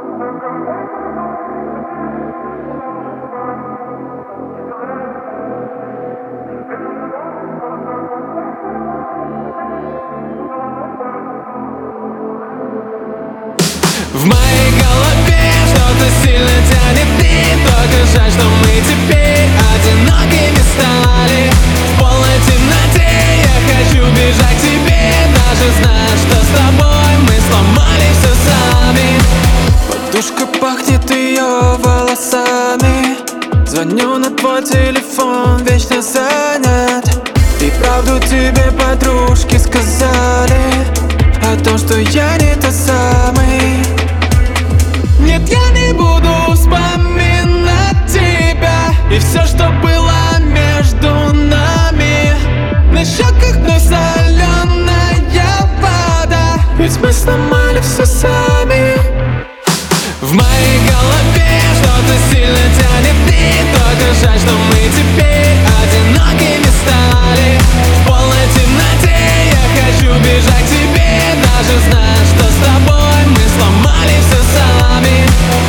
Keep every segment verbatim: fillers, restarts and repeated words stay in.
В моей голове что-то сильно тянет в ней. Только жаль, что мы теперь одинокими стали. В полной темноте я хочу бежать к тебе, даже зная, что с тобой мы сломали все сами. Подушка пахнет ее волосами. Звоню на твой телефон, вечно занят. И правду тебе подружки сказали о том, что я не тот самый. Нет, я не буду вспоминать тебя и все, что было между нами. На щеках вновь соленая вода, ведь мы сломали все сами. В моей голове что-то сильно тянет в ней. Только жаль, что мы теперь одинокими стали. В полной темноте я хочу бежать к тебе, даже зная, что с тобой мы сломали все сами.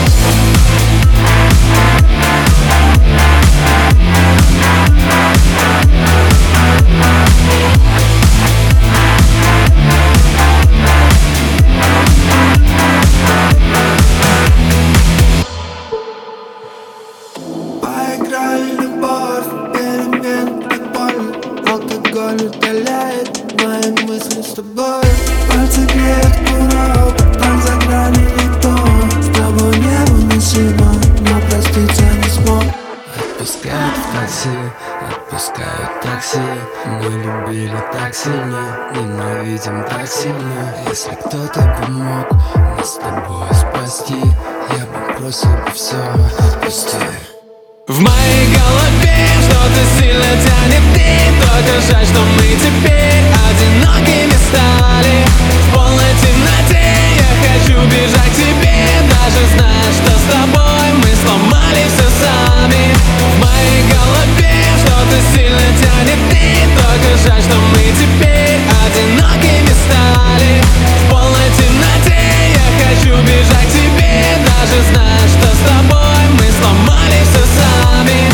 Поиграли любовь, элемент боль. Алкоголь удаляет мои мысли с тобой. Пальцы греют курок, там за гранью никто. С тобой невыносимо, но проститься не смог. Отпускают в такси, отпускают такси. Мы любили так сильно, ненавидим так сильно. Если кто-то помог нас с тобой спасти, я бы бросил бы все, отпусти. В моей голове что-то сильно тянет в ней. Только жаль, что мы теперь одинокими стали. В полной темноте я хочу бежать к тебе, даже зная, что с тобой мы сломали все сами. В моей голове что-то сильно тянет в ней. Только жаль, что мы теперь одинокими стали. В полной темноте я хочу бежать к тебе, даже зная, что с тобой мы сломали все сами.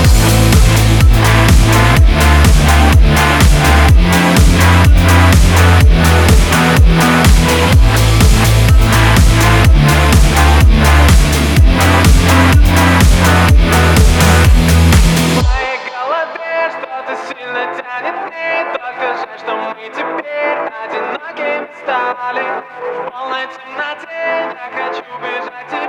В моей голове что-то сильно тянет в ней. Только жаль, что мы теперь одинокими стали. В полной темноте я хочу бежать.